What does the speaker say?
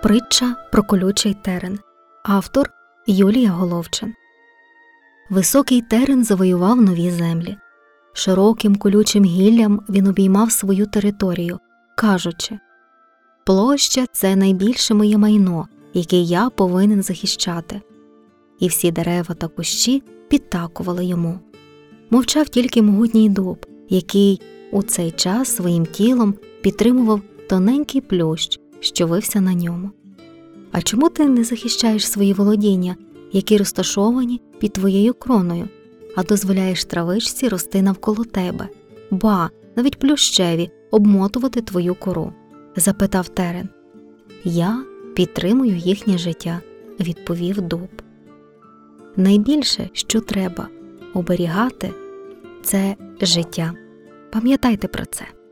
Притча про колючий терен. Автор Юлія Головчин. Високий терен завоював нові землі. Широким колючим гіллям він обіймав свою територію, кажучи: «Площа – це найбільше моє майно, яке я повинен захищати». І всі дерева та кущі підтакували йому. Мовчав тільки могутній дуб, який у цей час своїм тілом підтримував тоненький плющ, що вився на ньому. А чому ти не захищаєш свої володіння, які розташовані під твоєю кроною, а дозволяєш травичці рости навколо тебе, навіть плющеві обмотувати твою кору? Запитав терен. Я підтримую їхнє життя, відповів дуб. Найбільше, що треба оберігати, це життя. Пам'ятайте про це.